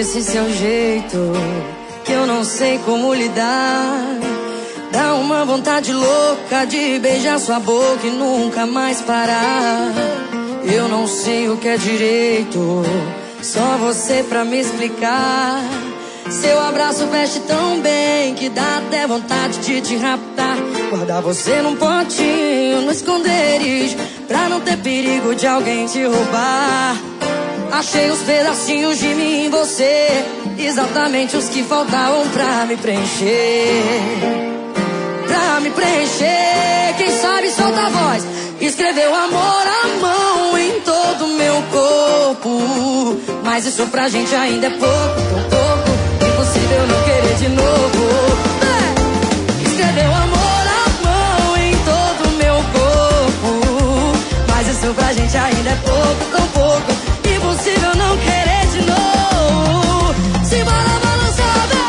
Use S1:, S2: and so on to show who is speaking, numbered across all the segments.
S1: nesse seu jeito que eu não sei como lidar. Dá uma vontade louca de beijar sua boca e nunca mais parar. Eu não sei o que é direito, só você pra me explicar. Seu abraço veste tão bem que dá até vontade de te raptar. Guardar você num potinho, no esconderijo, pra não ter perigo de alguém te roubar. Achei os pedacinhos de mim em você, exatamente os que faltavam pra me preencher. Pra me preencher, quem sabe solta a voz. Escreveu amor à mão em todo o meu corpo, mas isso pra gente ainda é pouco, tão pouco, impossível não querer de novo. Escreveu amor à mão em todo o meu corpo, mas isso pra gente ainda é pouco, tão pouco, impossível não querer de novo. Simbora balançada.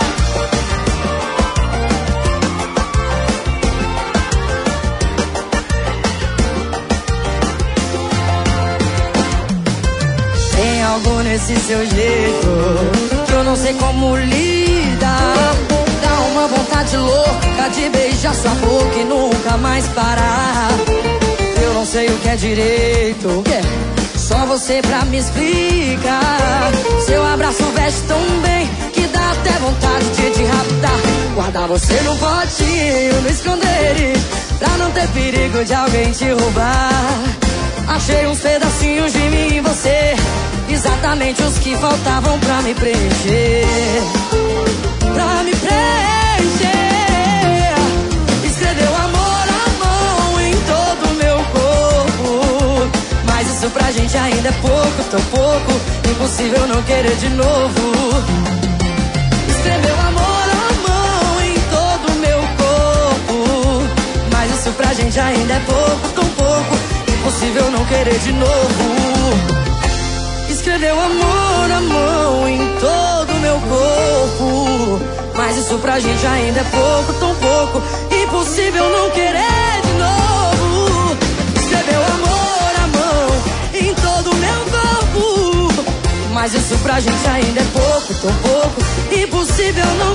S1: Tem algo nesse seu jeito que eu não sei como lidar. Dá uma vontade louca de beijar sua boca e nunca mais parar. Eu não sei o que é direito, o que é? Só você pra me explicar. Seu abraço veste tão bem que dá até vontade de te raptar. Guardar você num potinho, no esconderijo, pra não ter perigo de alguém te roubar. Achei uns pedacinhos de mim em você, exatamente os que faltavam pra me preencher. Pra me preencher. Escreveu amor à mão em todo o meu corpo, mas isso pra gente ainda é pouco, tão pouco, impossível não querer de novo. Escreveu amor à mão em todo o meu corpo, mas isso pra gente ainda é pouco, tão pouco, impossível não querer de novo. Escreveu amor à mão em todo o meu corpo, mas isso pra gente ainda é pouco, tão pouco, impossível não querer de novo. Escreveu amor à mão em todo o meu corpo, mas isso pra gente ainda é pouco, tão pouco, impossível não